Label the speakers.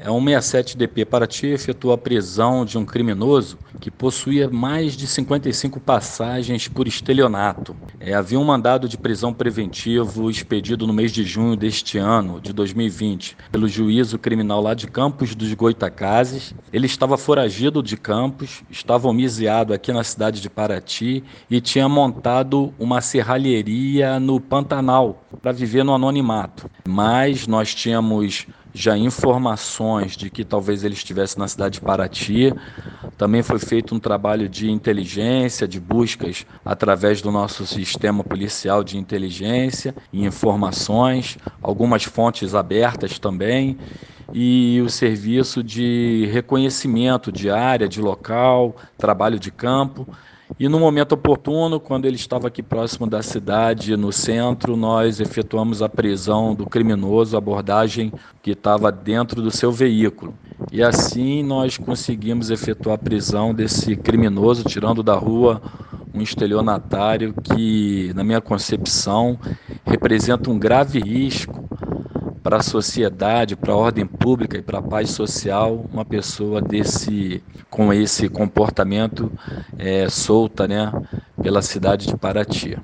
Speaker 1: 167DP Paraty efetuou a prisão de um criminoso que possuía mais de 55 passagens por estelionato. Havia um mandado de prisão preventivo expedido no mês de junho deste ano, de 2020, pelo juízo criminal lá de Campos dos Goytacazes. Ele estava foragido de Campos, estava homiziado aqui na cidade de Paraty e tinha montado uma serralheria no Pantanal para viver no anonimato. Mas nós tínhamos já informações de que talvez ele estivesse na cidade de Paraty. Também foi feito um trabalho de inteligência, de buscas através do nosso sistema policial de inteligência e informações, algumas fontes abertas também, e o serviço de reconhecimento de área, de local, trabalho de campo. E no momento oportuno, quando ele estava aqui próximo da cidade, no centro, nós efetuamos a prisão do criminoso, a abordagem que estava dentro do seu veículo. E assim nós conseguimos efetuar a prisão desse criminoso, tirando da rua um estelionatário que, na minha concepção, representa um grave risco para a sociedade, para a ordem pública e para a paz social, uma pessoa com esse comportamento solta, né, pela cidade de Paraty.